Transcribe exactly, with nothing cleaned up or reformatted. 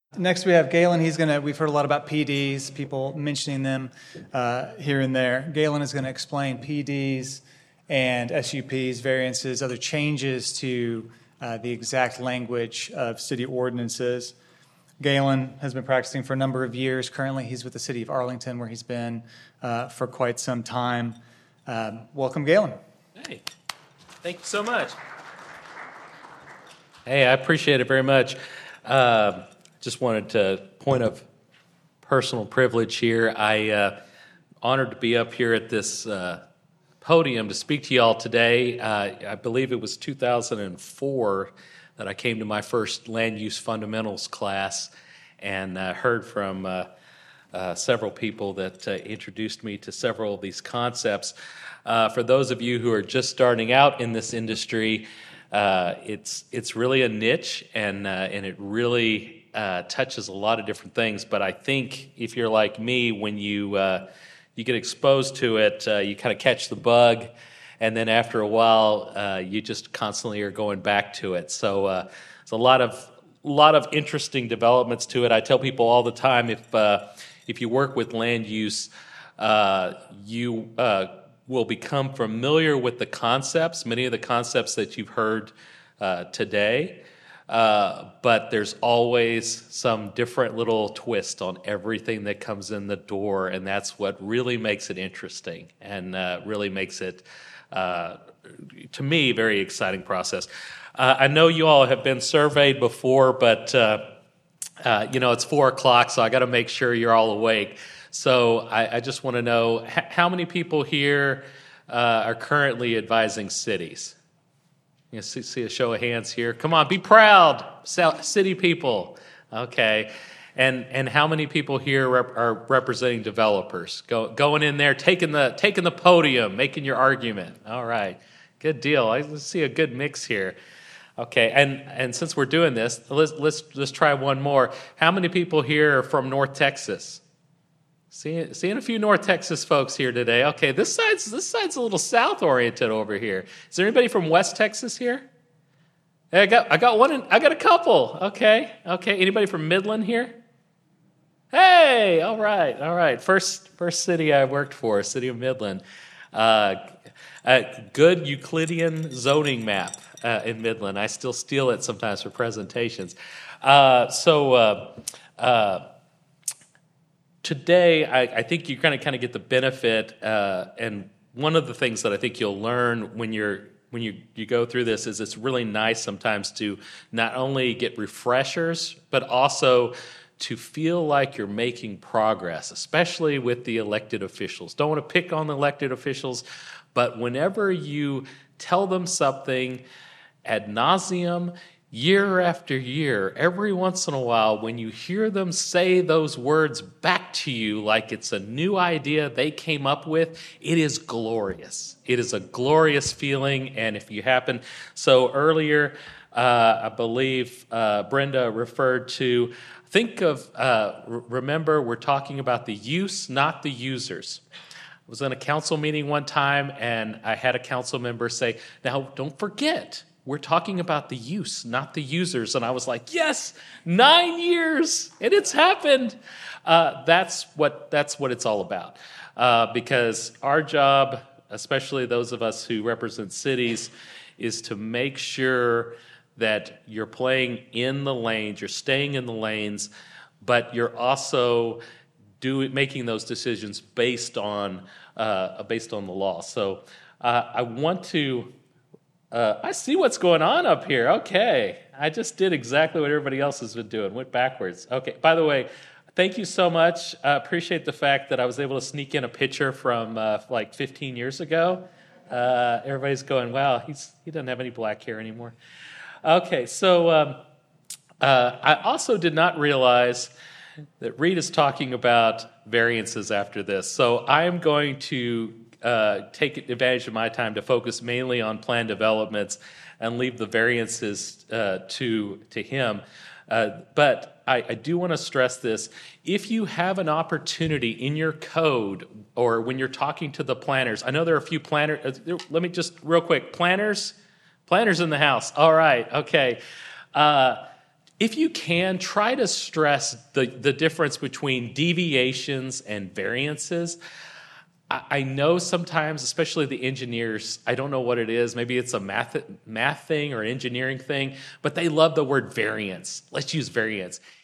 Next, we have Galen. He's going to, we've heard a lot about P Ds, people mentioning them uh, here and there. Galen is going to explain P Ds and S U Ps, variances, other changes to uh, the exact language of city ordinances. Galen has been practicing for a number of years. Currently, he's with the city of Arlington, where he's been uh, for quite some time. Um, welcome, Galen. Hey, thank you so much. Hey, I appreciate it very much. Uh, just wanted to, point of personal privilege here, I uh, honored to be up here at this uh, podium to speak to you all today. Uh, I believe it was two thousand four that I came to my first land use fundamentals class and uh, heard from uh, uh, several people that uh, introduced me to several of these concepts. Uh, for those of you who are just starting out in this industry, uh, it's it's really a niche, and uh, and it really uh, touches a lot of different things. But I think if you're like me, when you uh, you get exposed to it, uh, you kind of catch the bug, and then after a while, uh, you just constantly are going back to it. So uh, there's a lot of a lot of interesting developments to it. I tell people all the time, if uh, if you work with land use, uh, you uh, will become familiar with the concepts, many of the concepts that you've heard uh, today, uh, but there's always some different little twist on everything that comes in the door, and that's what really makes it interesting and uh, really makes it, uh, to me, very exciting process. Uh, I know you all have been surveyed before, but uh, uh, you know, it's four o'clock, so I got to make sure you're all awake. So I, I just want to know, h- how many people here uh, are currently advising cities? You know, see, see a show of hands here. Come on, be proud, city people. Okay. And and how many people here rep- are representing developers? Go, going in there, taking the taking the podium, making your argument. All right, good deal. I let's see a good mix here. Okay, and and since we're doing this, let's let's let's try one more. How many people here are from North Texas? Seeing, seeing a few North Texas folks here today. Okay, this side's this side's a little south oriented over here. Is there anybody from West Texas here? Hey, I got I got one. In, I got a couple. Okay, okay. Anybody from Midland here? Hey, all right, all right. First first city I worked for, city of Midland. Uh, a good Euclidean zoning map uh, in Midland. I still steal it sometimes for presentations. Uh, so. Uh, uh, Today, I, I think you're going to kind of get the benefit, uh, and one of the things that I think you'll learn when you're when you, you go through this is it's really nice sometimes to not only get refreshers, but also to feel like you're making progress, especially with the elected officials. Don't want to pick on the elected officials, but whenever you tell them something ad nauseum, year after year, every once in a while, when you hear them say those words back to you like it's a new idea they came up with, it is glorious. It is a glorious feeling, and if you happen, so earlier, uh, I believe uh, Brenda referred to, think of, uh, r- remember, we're talking about the use, not the users. I was in a council meeting one time, and I had a council member say, now, don't forget, we're talking about the use, not the users. And I was like, yes, nine years, and it's happened. Uh, that's what that's what it's all about. Uh, because our job, especially those of us who represent cities, is to make sure that you're playing in the lanes, you're staying in the lanes, but you're also do, making those decisions based on uh, based on the law. So uh, I want to... Uh, I see what's going on up here. Okay. I just did exactly what everybody else has been doing, went backwards. Okay. By the way, thank you so much. I appreciate the fact that I was able to sneak in a picture from uh, like fifteen years ago. Uh, everybody's going, wow, he's he doesn't have any black hair anymore. Okay. So um, uh, I also did not realize that Reed is talking about variances after this. So I am going to Uh, take advantage of my time to focus mainly on plan developments and leave the variances uh, to to him. Uh, but I, I do want to stress this. If you have an opportunity in your code or when you're talking to the planners, I know there are a few planners. Uh, let me just real quick. Planners? Planners in the house. All right. Okay. Uh, if you can, try to stress the, the difference between deviations and variances. I, I know sometimes, especially the engineers, I don't know what it is. Maybe it's a math, math thing or an engineering thing, but they love the word variance. Let's use variance.